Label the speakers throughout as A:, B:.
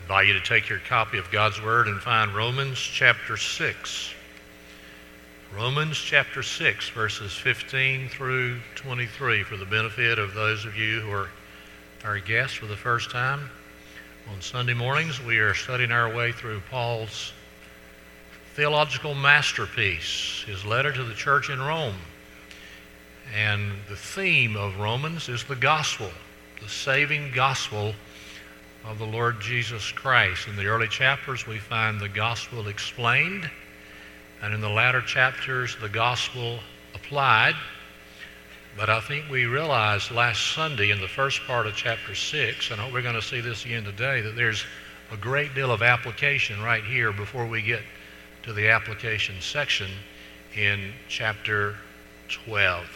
A: I invite you to take your copy of God's Word and find Romans chapter 6. Romans chapter 6, verses 15 through 23, for the benefit of those of you who are our guests for the first time. On Sunday mornings, we are studying our way through Paul's theological masterpiece, his letter to the church in Rome. And the theme of Romans is the gospel, the saving gospel of the Lord Jesus Christ. In the early chapters, we find the gospel explained, and in the latter chapters, the gospel applied. But I think we realized last Sunday in the first part of chapter 6, and I hope we're going to see this again today, that there's a great deal of application right here before we get to the application section in chapter 12.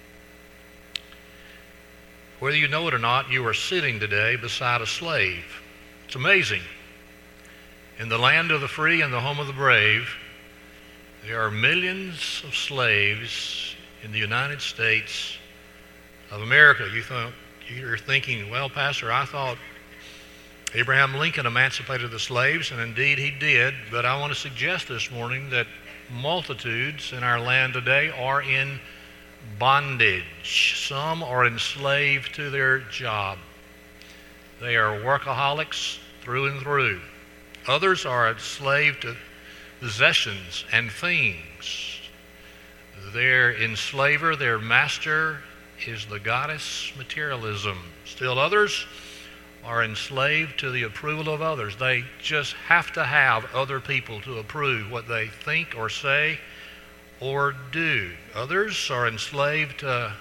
A: Whether you know it or not, you are sitting today beside a slave. It's amazing. In the land of the free and the home of the brave, there are millions of slaves in the United States of America. You're thinking, well, Pastor, I thought Abraham Lincoln emancipated the slaves, and indeed he did, but I want to suggest this morning that multitudes in our land today are in bondage. Some are enslaved to their job. They are workaholics through and through. Others are enslaved to possessions and things. Their enslaver, their master, is the goddess materialism. Still others are enslaved to the approval of others. They just have to have other people to approve what they think or say or do. Others are enslaved to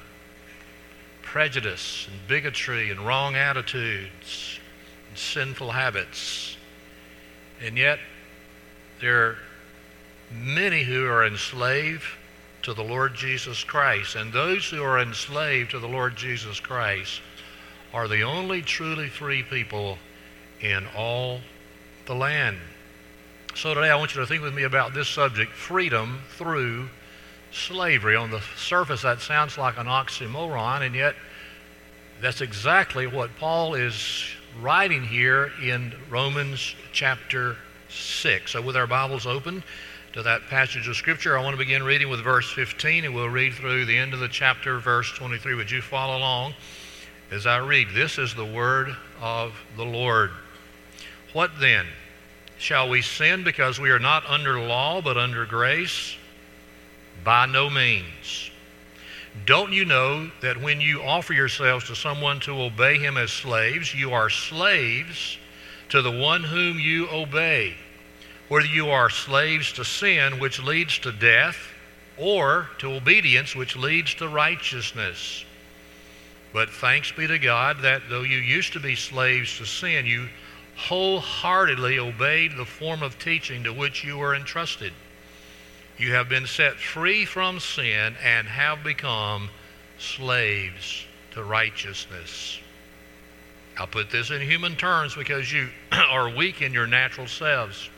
A: prejudice and bigotry and wrong attitudes and sinful habits. And yet, there are many who are enslaved to the Lord Jesus Christ. And those who are enslaved to the Lord Jesus Christ are the only truly free people in all the land. So today I want you to think with me about this subject, freedom through slavery. On the surface that sounds like an oxymoron, and yet that's exactly what Paul is writing here in Romans chapter 6. So with our Bibles open to that passage of Scripture, I want to begin reading with verse 15, and we'll read through the end of the chapter, verse 23. Would you follow along as I read? This is the word of the Lord. What then? Shall we sin because we are not under law but under grace? By no means. Don't you know that when you offer yourselves to someone to obey him as slaves, you are slaves to the one whom you obey, whether you are slaves to sin, which leads to death, or to obedience, which leads to righteousness? But thanks be to God that though you used to be slaves to sin, you wholeheartedly obeyed the form of teaching to which you were entrusted. You have been set free from sin and have become slaves to righteousness. I'll put this in human terms because you are weak in your natural selves.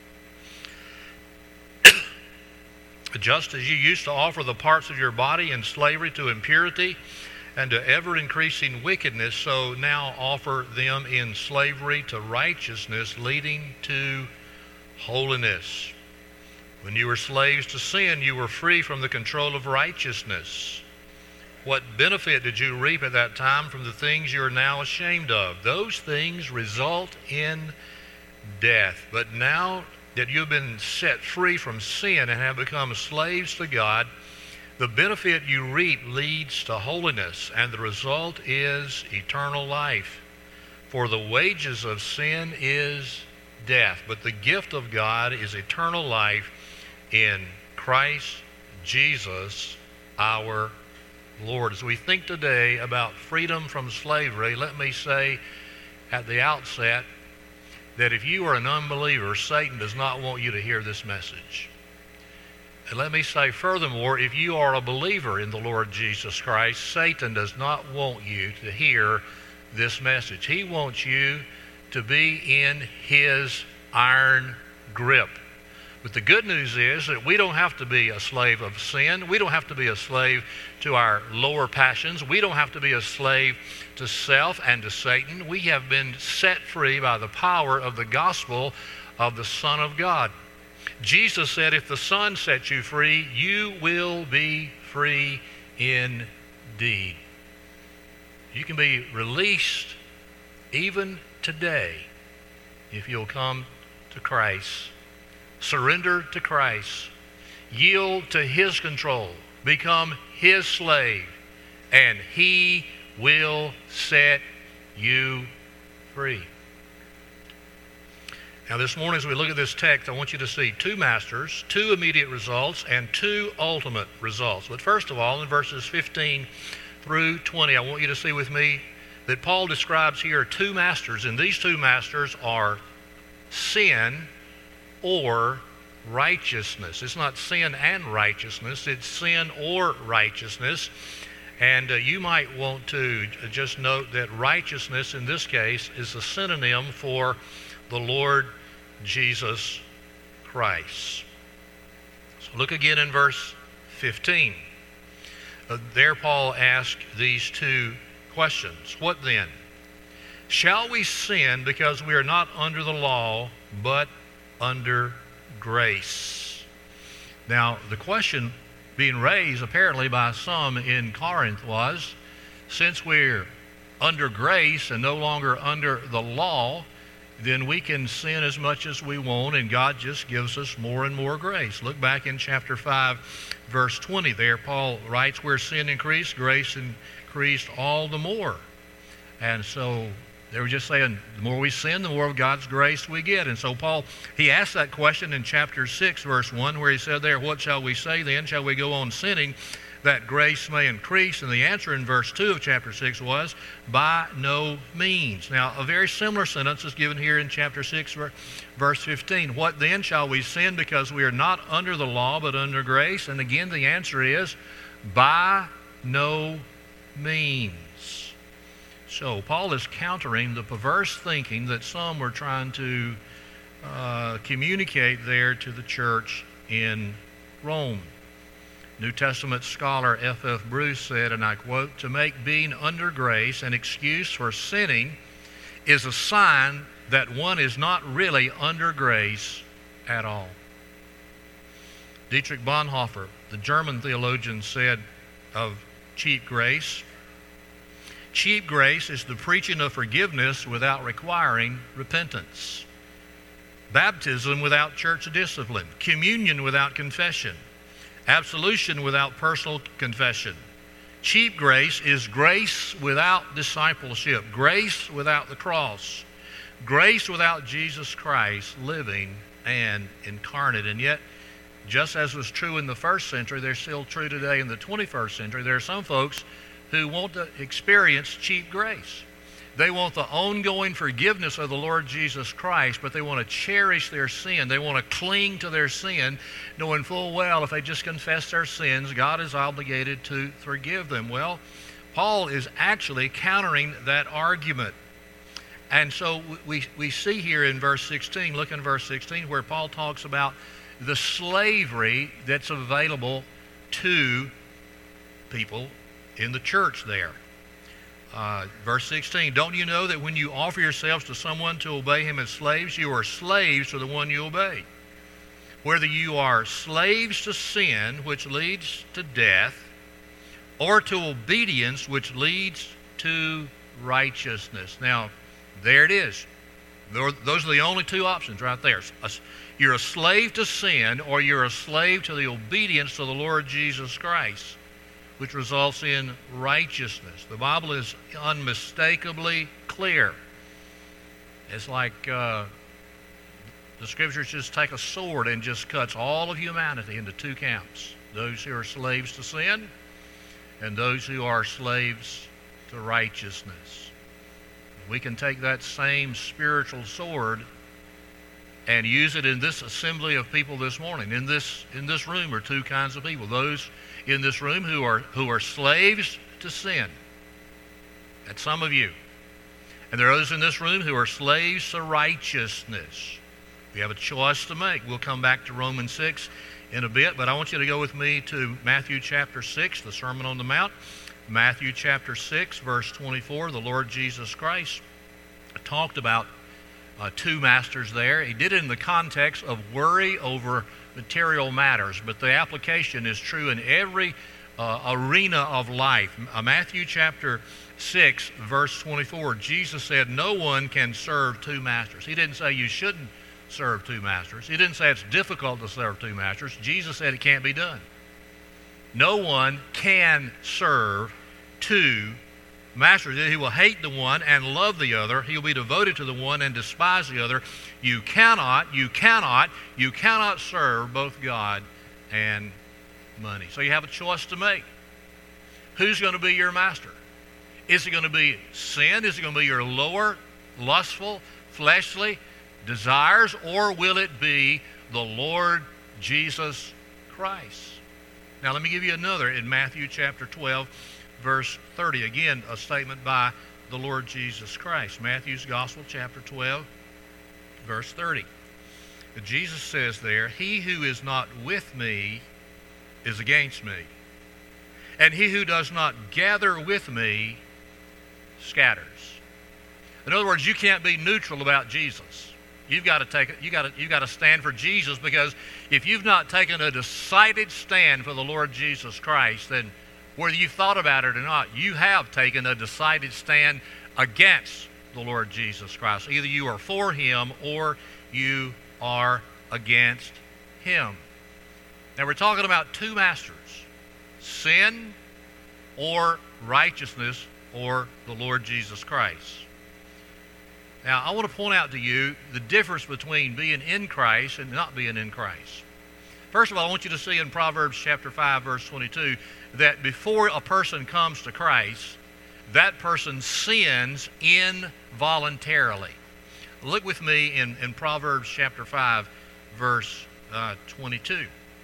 A: Just as you used to offer the parts of your body in slavery to impurity and to ever-increasing wickedness, so now offer them in slavery to righteousness, leading to holiness. When you were slaves to sin, you were free from the control of righteousness. What benefit did you reap at that time from the things you are now ashamed of? Those things result in death. But now that you've been set free from sin and have become slaves to God, the benefit you reap leads to holiness, and the result is eternal life. For the wages of sin is death, but the gift of God is eternal life in Christ Jesus our Lord. As we think today about freedom from slavery, let me say at the outset that if you are an unbeliever, Satan does not want you to hear this message. And let me say furthermore, if you are a believer in the Lord Jesus Christ, Satan does not want you to hear this message. He wants you to be in his iron grip. But the good news is that we don't have to be a slave of sin. We don't have to be a slave to our lower passions. We don't have to be a slave to self and to Satan. We have been set free by the power of the gospel of the Son of God. Jesus said, if the Son sets you free, you will be free indeed. You can be released even today if you'll come to Christ. Surrender to Christ. Yield to His control. Become His slave. And He will set you free. Now this morning as we look at this text, I want you to see two masters, two immediate results, and two ultimate results. But first of all, in verses 15 through 20, I want you to see with me that Paul describes here two masters, and these two masters are sin or righteousness. It's not sin and righteousness, it's sin or righteousness. And you might want to just note that righteousness in this case is a synonym for the Lord Jesus Christ. So look again in verse 15. There Paul asks these two questions. What then? Shall we sin because we are not under the law, but under grace? Now, the question being raised apparently by some in Corinth was, since we're under grace and no longer under the law, then we can sin as much as we want, and God just gives us more and more grace. Look back in chapter 5, verse 20. There Paul writes, where sin increased, grace increased all the more. And so they were just saying, the more we sin, the more of God's grace we get. And so Paul, he asked that question in chapter 6, verse 1, where he said there, what shall we say then? Shall we go on sinning that grace may increase? And the answer in verse 2 of chapter 6 was, by no means. Now, a very similar sentence is given here in chapter 6, verse 15. What then? Shall we sin because we are not under the law, but under grace? And again, the answer is, by no means. So Paul is countering the perverse thinking that some were trying to communicate there to the church in Rome. New Testament scholar F.F. Bruce said, and I quote, to make being under grace an excuse for sinning is a sign that one is not really under grace at all. Dietrich Bonhoeffer, the German theologian, said of cheap grace, cheap grace is the preaching of forgiveness without requiring repentance, baptism without church discipline, communion without confession, absolution without personal confession. Cheap grace is grace without discipleship, grace without the cross, grace without Jesus Christ living and incarnate. And yet, just as was true in the first century, they're still true today in the 21st century. There are some folks who want to experience cheap grace. They want the ongoing forgiveness of the Lord Jesus Christ, but they want to cherish their sin. They want to cling to their sin, knowing full well if they just confess their sins, God is obligated to forgive them. Well, Paul is actually countering that argument. And so we see here in verse 16, look in verse 16, where Paul talks about the slavery that's available to people in the church there. Verse 16, don't you know that when you offer yourselves to someone to obey him as slaves, you are slaves to the one you obey? Whether you are slaves to sin, which leads to death, or to obedience, which leads to righteousness. Now, there it is. Those are the only two options right there. You're a slave to sin, or you're a slave to the obedience to the Lord Jesus Christ, which results in righteousness. The Bible is unmistakably clear. It's like the Scriptures just take a sword and just cuts all of humanity into two camps. Those who are slaves to sin and those who are slaves to righteousness. We can take that same spiritual sword and use it in this assembly of people this morning. In this room are two kinds of people. Those in this room who are slaves to sin. That's some of you. And there are those in this room who are slaves to righteousness. You have a choice to make. We'll come back to Romans 6 in a bit, but I want you to go with me to Matthew chapter 6, the Sermon on the Mount. Matthew chapter 6, verse 24, the Lord Jesus Christ talked about two masters there. He did it in the context of worry over material matters, but the application is true in every arena of life. Matthew chapter 6, verse 24, Jesus said, no one can serve two masters. He didn't say you shouldn't serve two masters. He didn't say it's difficult to serve two masters. Jesus said it can't be done. No one can serve two masters. He will hate the one and love the other. He will be devoted to the one and despise the other. You cannot serve both God and money. So you have a choice to make. Who's going to be your master? Is it going to be sin? Is it going to be your lower, lustful, fleshly desires? Or will it be the Lord Jesus Christ? Now let me give you another in Matthew chapter 12, verse 30. Again, a statement by the Lord Jesus Christ. Matthew's Gospel, chapter 12, verse 30. Jesus says there, he who is not with me is against me, and he who does not gather with me scatters. In other words, you can't be neutral about Jesus. You've got to stand for Jesus, because if you've not taken a decided stand for the Lord Jesus Christ, then whether you've thought about it or not, you have taken a decided stand against the Lord Jesus Christ. Either you are for him or you are against him. Now we're talking about two masters, sin or righteousness or the Lord Jesus Christ. Now, I want to point out to you the difference between being in Christ and not being in Christ. First of all, I want you to see in Proverbs chapter 5, verse 22, that before a person comes to Christ, that person sins involuntarily. Look with me in Proverbs chapter 5, verse 22.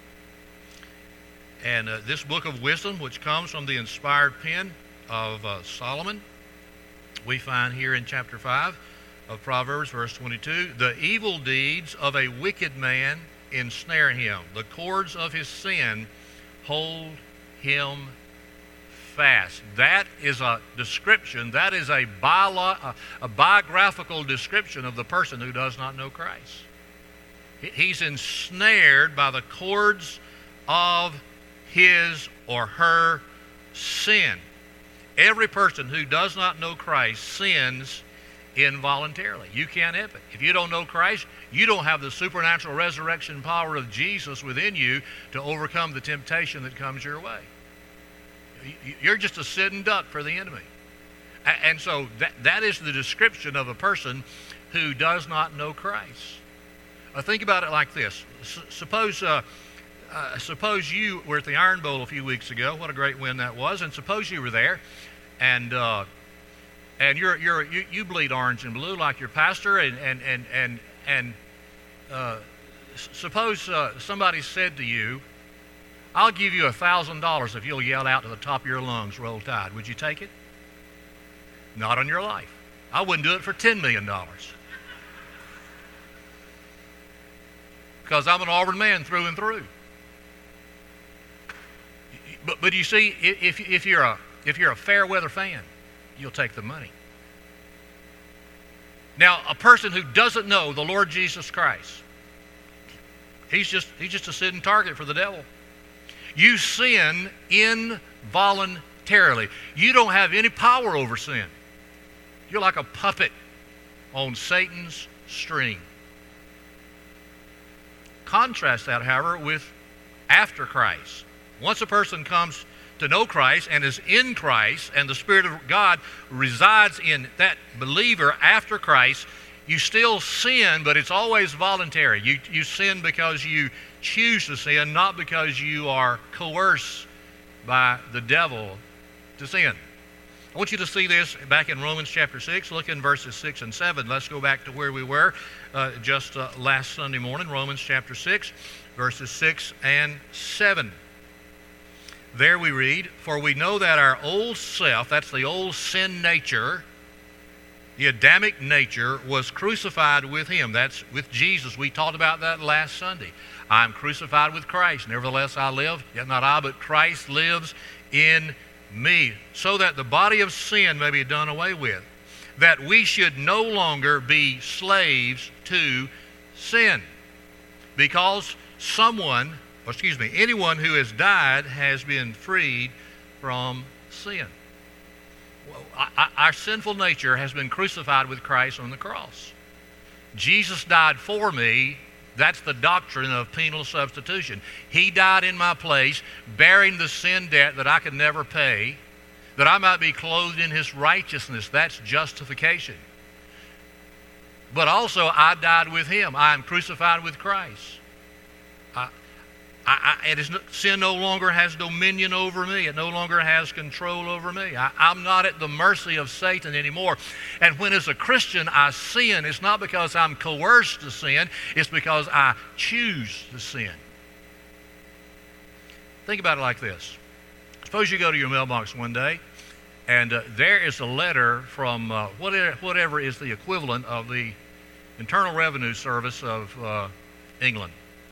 A: And this book of wisdom, which comes from the inspired pen of Solomon, we find here in chapter 5 of Proverbs, verse 22, the evil deeds of a wicked man ensnare him. The cords of his sin hold him fast. That is a description, that is a biographical description of the person who does not know Christ. He's ensnared by the cords of his or her sin. Every person who does not know Christ sins involuntarily. You can't help it. If you don't know Christ, you don't have the supernatural resurrection power of Jesus within you to overcome the temptation that comes your way. You're just a sitting duck for the enemy. And so that is the description of a person who does not know Christ. Think about it like this. Suppose you were at the Iron Bowl a few weeks ago. What a great win that was. And suppose you were there, and you bleed orange and blue like your pastor, and suppose somebody said to you, I'll give you $1,000 if you'll yell out to the top of your lungs, Roll Tide. Would you take it? Not on your life. I wouldn't do it for $10 million. Because I'm an Auburn man through and through. But you see, if you're a fair weather fan, you'll take the money. Now, a person who doesn't know the Lord Jesus Christ, he's just a sitting target for the devil. You sin involuntarily. You don't have any power over sin. You're like a puppet on Satan's string. Contrast that, however, with after Christ. Once a person comes to know Christ and is in Christ, and the Spirit of God resides in that believer after Christ, you still sin, but it's always voluntary. You sin because you choose to sin, not because you are coerced by the devil to sin. I want you to see this back in Romans chapter 6. Look in verses 6 and 7. Let's go back to where we were just last Sunday morning, Romans chapter 6, verses 6 and 7. There we read, for we know that our old self, that's the old sin nature, The Adamic nature was crucified with him. That's with Jesus. We talked about that last Sunday. I'm crucified with Christ. Nevertheless I live, yet not I, but Christ lives in me. So that the body of sin may be done away with. That we should no longer be slaves to sin. Because anyone who has died has been freed from sin. Our sinful nature has been crucified with Christ on the cross. Jesus died for me. That's the doctrine of penal substitution. He died in my place, bearing the sin debt that I could never pay, that I might be clothed in his righteousness. That's justification. But also, I died with him. I am crucified with Christ. Sin no longer has dominion over me. It no longer has control over me. I'm not at the mercy of Satan anymore. And when as a Christian I sin, it's not because I'm coerced to sin. It's because I choose to sin. Think about it like this. Suppose you go to your mailbox one day, and there is a letter from whatever is the equivalent of the Internal Revenue Service of England.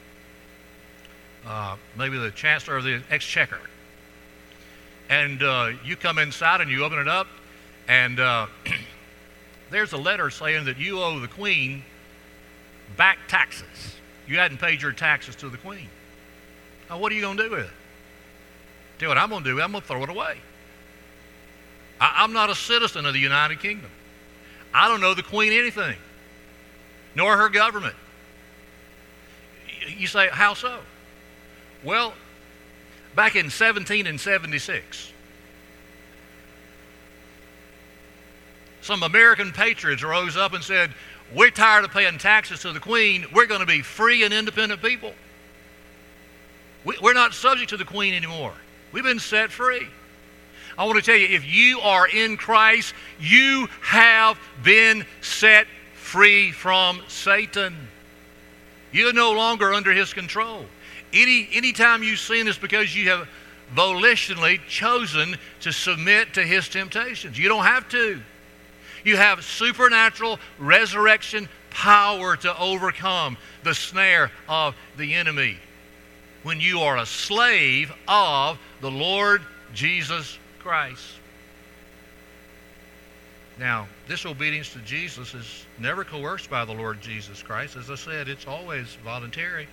A: Maybe the Chancellor of the Exchequer. And you come inside and you open it up, and there's a letter saying that you owe the Queen back taxes. You hadn't paid your taxes to the Queen. Now, what are you going to do with it? Tell you what I'm going to do. I'm going to throw it away. I'm not a citizen of the United Kingdom. I don't know the Queen anything, nor her government. You say, how so? Well, back in 1776, some American patriots rose up and said, we're tired of paying taxes to the Queen. We're going to be free and independent people. We're not subject to the Queen anymore. We've been set free. I want to tell you, if you are in Christ, you have been set free from Satan. You're no longer under his control. Anytime you sin is because you have volitionally chosen to submit to his temptations. You don't have to. You have supernatural resurrection power to overcome the snare of the enemy when you are a slave of the Lord Jesus Christ. Now, this obedience to Jesus is never coerced by the Lord Jesus Christ. As I said, it's always voluntary.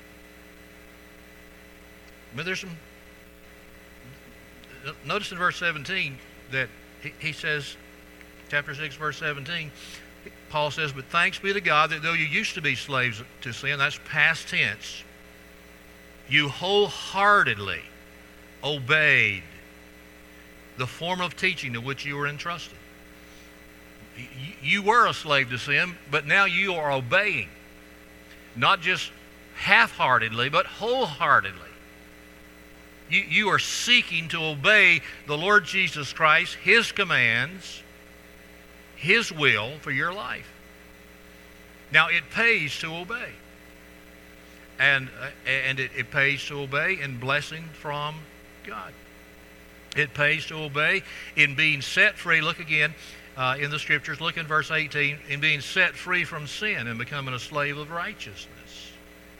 A: But there's some, notice in verse 17 that he says, chapter 6, verse 17, Paul says, but thanks be to God that though you used to be slaves to sin, that's past tense, you wholeheartedly obeyed the form of teaching to which you were entrusted. You were a slave to sin, but now you are obeying. Not just half-heartedly, but wholeheartedly. You are seeking to obey the Lord Jesus Christ, his commands, his will for your life. Now, it pays to obey. And it pays to obey in blessing from God. It pays to obey in being set free. Look again in the Scriptures. Look in verse 18. In being set free from sin and becoming a slave of righteousness.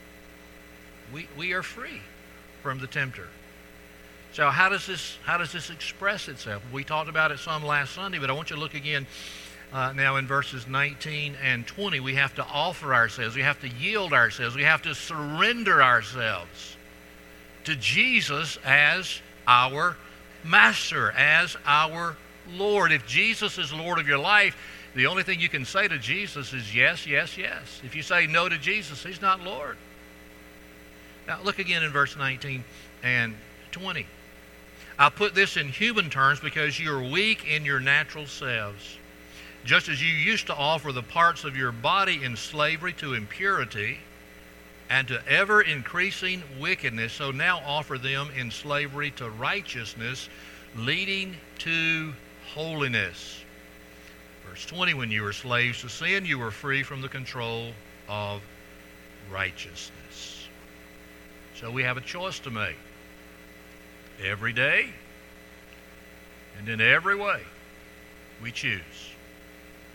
A: We are free from the tempter. So how does this express itself? We talked about it some last Sunday, but I want you to look again now in verses 19 and 20. We have to offer ourselves. We have to yield ourselves. We have to surrender ourselves to Jesus as our Master, as our Lord. If Jesus is Lord of your life, the only thing you can say to Jesus is yes, yes, yes. If you say no to Jesus, he's not Lord. Now look again in verse 19 and 20. I put this in human terms because you're weak in your natural selves. Just as you used to offer the parts of your body in slavery to impurity and to ever-increasing wickedness, so now offer them in slavery to righteousness, leading to holiness. Verse 20, when you were slaves to sin, you were free from the control of righteousness. So we have a choice to make. Every day and in every way, we choose.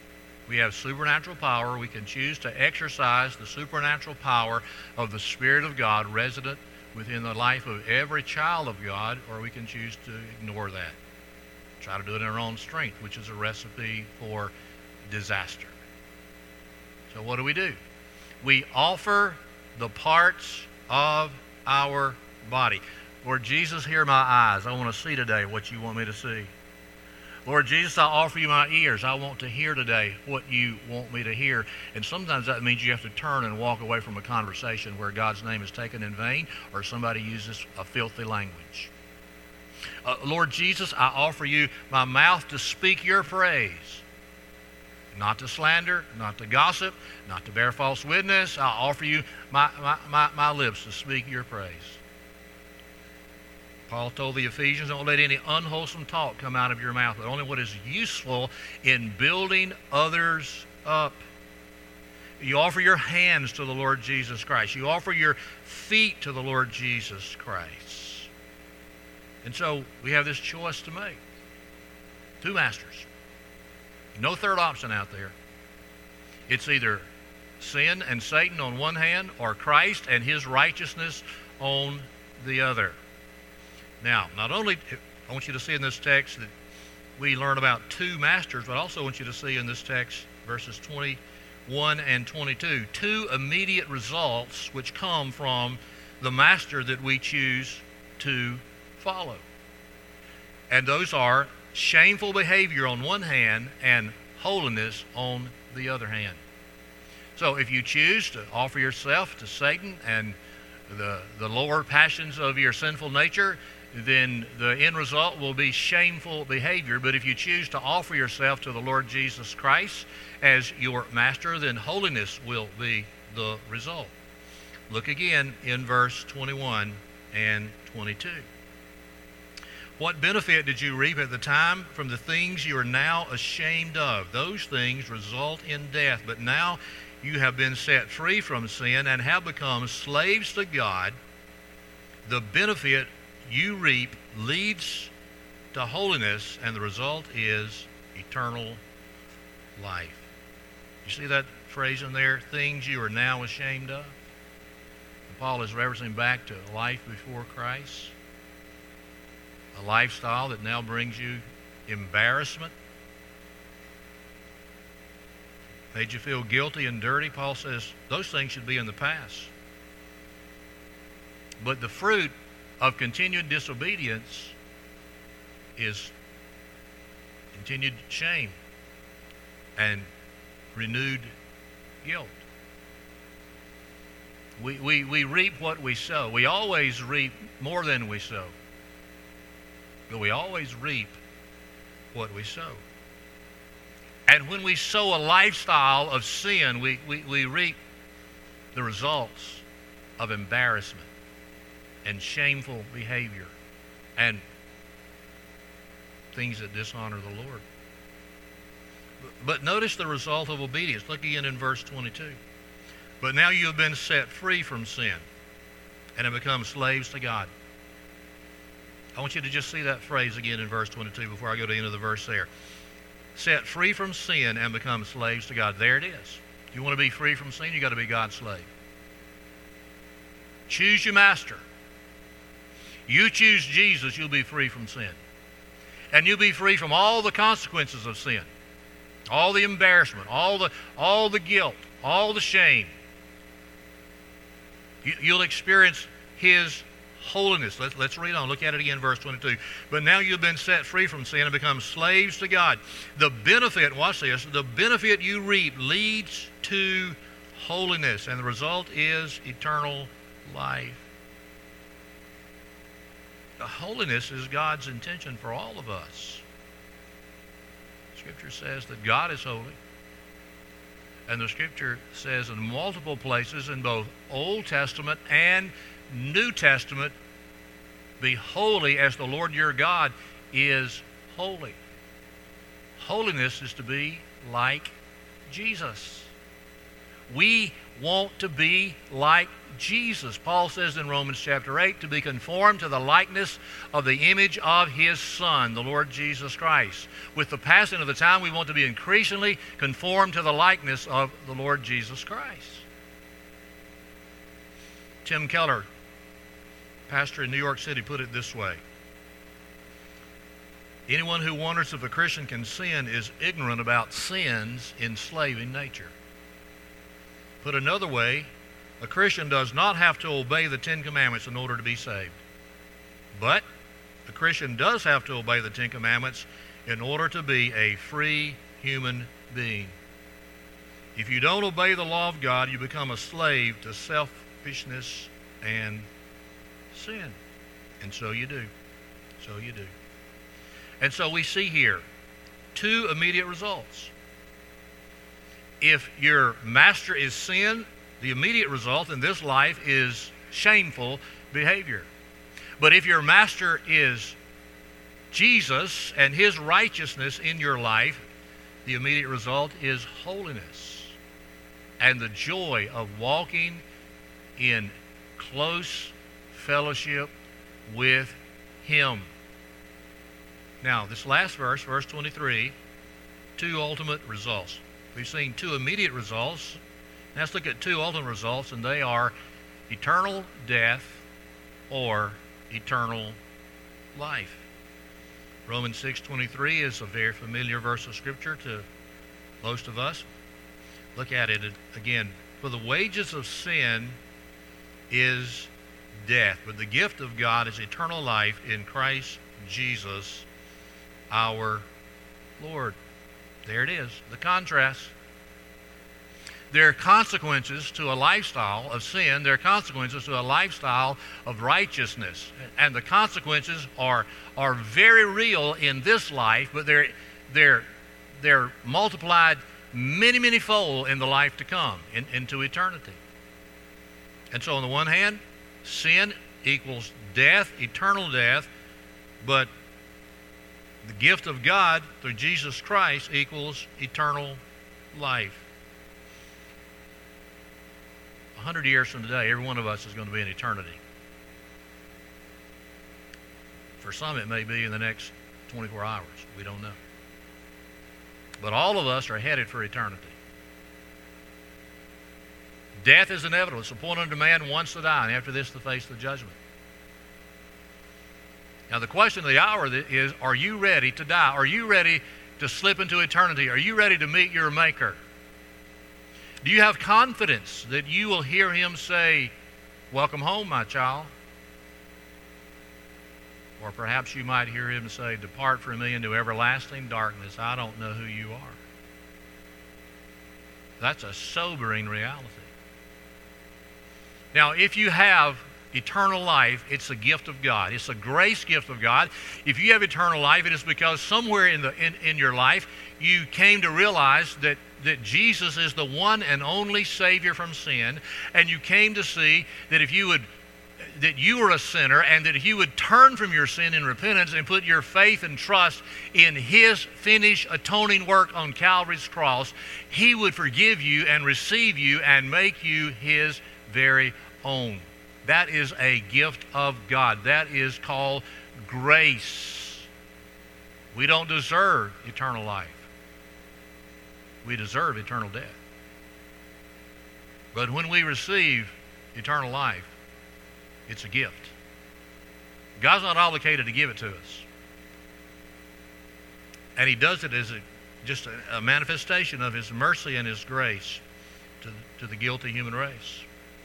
A: We have supernatural power. We can choose to exercise the supernatural power of the Spirit of God resident within the life of every child of God, or we can choose to ignore that. Try to do it in our own strength, which is a recipe for disaster. So what do? We offer the parts of our body. Lord Jesus, hear my eyes. I want to see today what you want me to see. Lord Jesus, I offer you my ears. I want to hear today what you want me to hear. And sometimes that means you have to turn and walk away from a conversation where God's name is taken in vain or somebody uses a filthy language. Lord Jesus, I offer you my mouth to speak your praise. Not to slander, not to gossip, not to bear false witness. I offer you my lips to speak your praise. Paul told the Ephesians, don't let any unwholesome talk come out of your mouth, but only what is useful in building others up. You offer your hands to the Lord Jesus Christ. You offer your feet to the Lord Jesus Christ. And so we have this choice to make. Two masters. No third option out there. It's either sin and Satan on one hand, or Christ and his righteousness on the other. Now, not only I want you to see in this text that we learn about two masters, but I also want you to see in this text, verses 21 and 22, two immediate results which come from the master that we choose to follow. And those are shameful behavior on one hand and holiness on the other hand. So if you choose to offer yourself to Satan and the lower passions of your sinful nature, then the end result will be shameful behavior. But if you choose to offer yourself to the Lord Jesus Christ as your master, then holiness will be the result. Look again in verse 21 and 22. What benefit did you reap at the time from the things you are now ashamed of? Those things result in death. But now you have been set free from sin and have become slaves to God. The benefit you reap leads to holiness, and the result is eternal life. You see that phrase in there? Things you are now ashamed of. And Paul is referencing back to life before Christ. A lifestyle that now brings you embarrassment. Made you feel guilty and dirty. Paul says those things should be in the past. But the fruit of continued disobedience is continued shame and renewed guilt. We reap what we sow. We always reap more than we sow. But we always reap what we sow. And when we sow a lifestyle of sin, we reap the results of embarrassment and shameful behavior and things that dishonor the Lord. But notice the result of obedience. Look again in verse 22. But now you have been set free from sin and have become slaves to God. I want you to just see that phrase again in verse 22 before I go to the end of the verse there. Set free from sin and become slaves to God. There it is. If you want to be free from sin, you've got to be God's slave. Choose your master. You choose Jesus, you'll be free from sin. And you'll be free from all the consequences of sin. All the embarrassment, all the guilt, all the shame. You'll experience his holiness. Let's read on. Look at it again, verse 22. But now you've been set free from sin and become slaves to God. The benefit, watch this, the benefit you reap leads to holiness, and the result is eternal life. Holiness is God's intention for all of us. Scripture says that God is holy. And the Scripture says in multiple places in both Old Testament and New Testament, be holy as the Lord your God is holy. Holiness is to be like Jesus. We want to be like Jesus. Paul says in Romans chapter 8, to be conformed to the likeness of the image of His Son, the Lord Jesus Christ. With the passing of the time, we want to be increasingly conformed to the likeness of the Lord Jesus Christ. Tim Keller, pastor in New York City, put it this way: anyone who wonders if a Christian can sin is ignorant about sin's enslaving nature. Put another way, a Christian does not have to obey the Ten Commandments in order to be saved. But a Christian does have to obey the Ten Commandments in order to be a free human being. If you don't obey the law of God, you become a slave to selfishness and sin. And so you do. So you do. And so we see here two immediate results. If your master is sin, the immediate result in this life is shameful behavior. But if your master is Jesus and His righteousness in your life, the immediate result is holiness and the joy of walking in close fellowship with Him. Now, this last verse, verse 23, two ultimate results. We've seen two immediate results. Now let's look at two ultimate results, and they are eternal death or eternal life. Romans 6:23 is a very familiar verse of Scripture to most of us. Look at it again. For the wages of sin is death, but the gift of God is eternal life in Christ Jesus our Lord. There it is, the contrast. There are consequences to a lifestyle of sin. There are consequences to a lifestyle of righteousness. And the consequences are very real in this life, but they're multiplied many fold in the life to come, into eternity. And so on the one hand, sin equals death, eternal death, but the gift of God through Jesus Christ equals eternal life. 100 years from today, every one of us is going to be in eternity. For some, it may be in the next 24 hours. We don't know. But all of us are headed for eternity. Death is inevitable. It's appointed unto man once to die, and after this to face the judgment. Now the question of the hour is, are you ready to die? Are you ready to slip into eternity? Are you ready to meet your Maker? Do you have confidence that you will hear Him say, welcome home, my child? Or perhaps you might hear Him say, depart from me into everlasting darkness. I don't know who you are. That's a sobering reality. Now, if you have eternal life, it's a gift of God. It's a grace gift of God. If you have eternal life, it is because somewhere in your life you came to realize that Jesus is the one and only Savior from sin, and you came to see that that you were a sinner, and that if you would turn from your sin in repentance and put your faith and trust in His finished atoning work on Calvary's cross, He would forgive you and receive you and make you His very own. That is a gift of God. That is called grace. We don't deserve eternal life. We deserve eternal death. But when we receive eternal life, it's a gift. God's not obligated to give it to us. And He does it as just a manifestation of His mercy and His grace to the guilty human race.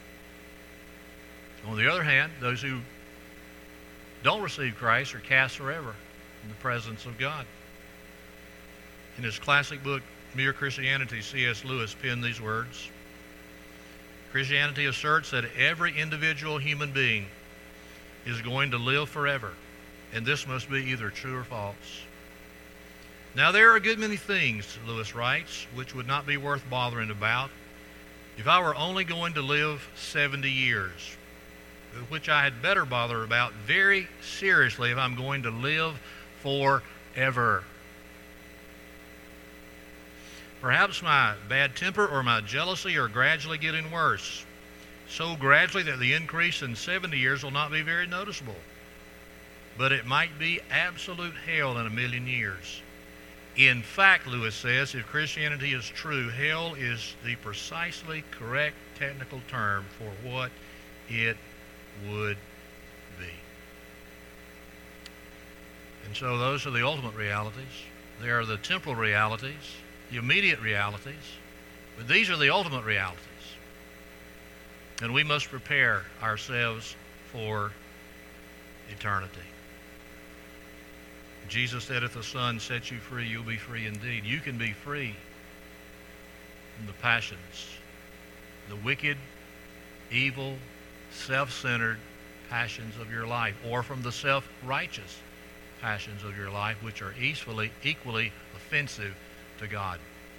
A: On the other hand, those who don't receive Christ are cast forever in the presence of God. In his classic book, Mere Christianity, C.S. Lewis penned these words: Christianity asserts that every individual human being is going to live forever, and this must be either true or false. Now, there are a good many things, Lewis writes, which would not be worth bothering about if I were only going to live 70 years, which I had better bother about very seriously if I'm going to live forever. Perhaps my bad temper or my jealousy are gradually getting worse, so gradually that the increase in 70 years will not be very noticeable. But it might be absolute hell in 1,000,000 years. In fact, Lewis says, if Christianity is true, hell is the precisely correct technical term for what it would be. And so those are the ultimate realities. There are the temporal realities, the immediate realities, but these are the ultimate realities. And we must prepare ourselves for eternity. Jesus said, if the Son sets you free, you'll be free indeed. You can be free from the passions, the wicked, evil, self-centered passions of your life, or from the self-righteous passions of your life, which are equally offensive to God.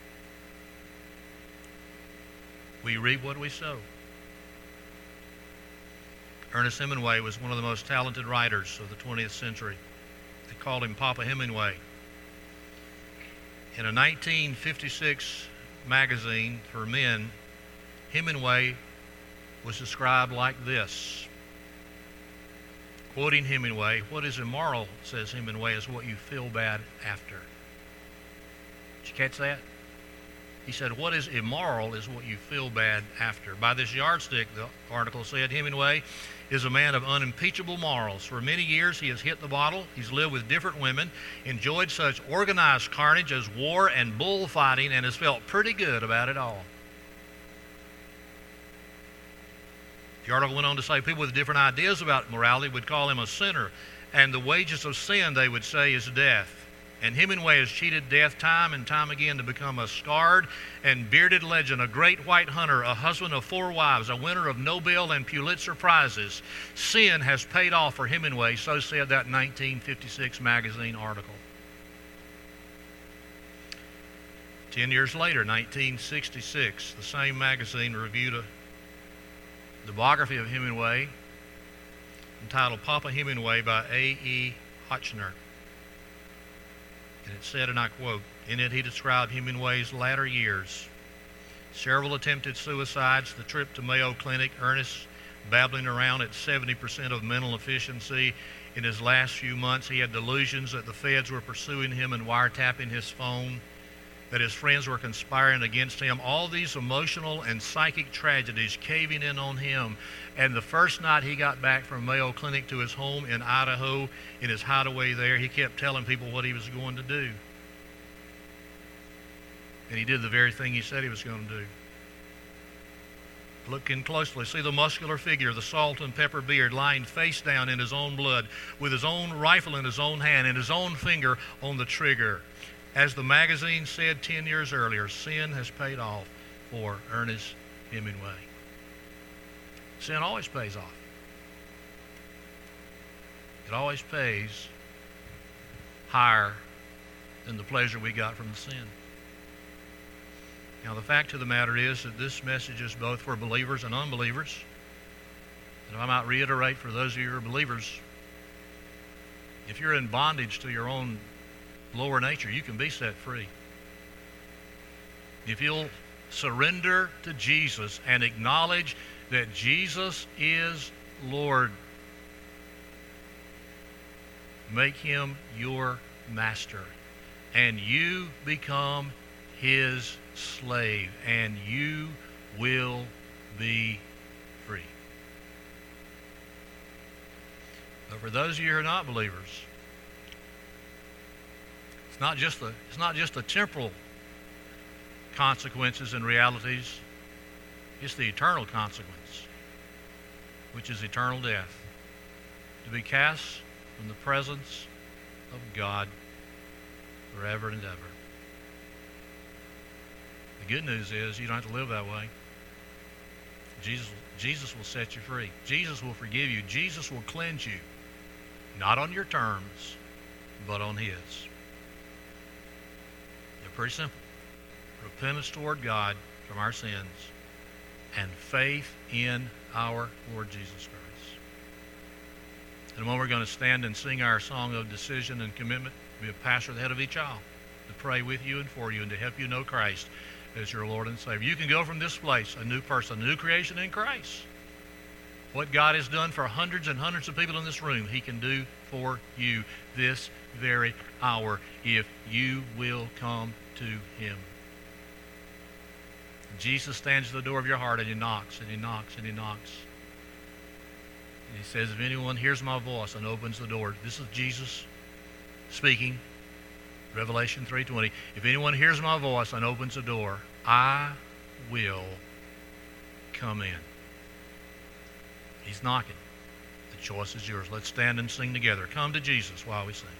A: We reap what we sow. Ernest Hemingway was one of the most talented writers of the 20th century. They called him Papa Hemingway. In a 1956 magazine for men, Hemingway was described like this. Quoting Hemingway, what is immoral, says Hemingway, is what you feel bad after. Did you catch that? He said, what is immoral is what you feel bad after. By this yardstick, the article said, Hemingway is a man of unimpeachable morals. For many years, he has hit the bottle. He's lived with different women, enjoyed such organized carnage as war and bullfighting, and has felt pretty good about it all. The article went on to say people with different ideas about morality would call him a sinner, and the wages of sin, they would say, is death. And Hemingway has cheated death time and time again to become a scarred and bearded legend, a great white hunter, a husband of 4 wives, a winner of Nobel and Pulitzer Prizes. Sin has paid off for Hemingway, so said that 1956 magazine article. 10 years later, 1966, the same magazine reviewed the biography of Hemingway entitled Papa Hemingway by A.E. Hotchner. And it said, and I quote, in it he described Hemingway's latter years. Several attempted suicides, the trip to Mayo Clinic, Ernest babbling around at 70% of mental efficiency. In his last few months, he had delusions that the feds were pursuing him and wiretapping his phone, that his friends were conspiring against him. All these emotional and psychic tragedies caving in on him. And the first night he got back from Mayo Clinic to his home in Idaho, in his hideaway there, he kept telling people what he was going to do. And he did the very thing he said he was going to do. Look in closely. See the muscular figure, the salt and pepper beard, lying face down in his own blood, with his own rifle in his own hand and his own finger on the trigger. As the magazine said 10 years earlier, sin has paid off for Ernest Hemingway. Sin always pays off. It always pays higher than the pleasure we got from the sin. Now, the fact of the matter is that this message is both for believers and unbelievers. And if I might reiterate for those of you who are believers, if you're in bondage to your own lower nature, you can be set free. If you'll surrender to Jesus and acknowledge that Jesus is Lord, make him your master, and you become his slave, and you will be free. But for those of you who are not believers, it's not just the temporal consequences and realities, it's the eternal consequence, which is eternal death, to be cast from the presence of God forever and ever. The good news is you don't have to live that way. Jesus will set you free. Jesus will forgive you. Jesus will cleanse you, not on your terms, but on his. They're pretty simple. Repentance toward God from our sins and faith in our Lord Jesus Christ. In a moment, we're going to stand and sing our song of decision and commitment. Be a pastor at the head of each aisle to pray with you and for you and to help you know Christ as your Lord and Savior. You can go from this place a new person, a new creation in Christ. What God has done for hundreds and hundreds of people in this room, He can do for you this very hour if you will come to Him. Jesus stands at the door of your heart and He knocks and He knocks and He knocks. And He says, if anyone hears my voice and opens the door, this is Jesus speaking, Revelation 3:20. If anyone hears my voice and opens the door, I will come in. He's knocking. The choice is yours. Let's stand and sing together. Come to Jesus while we sing.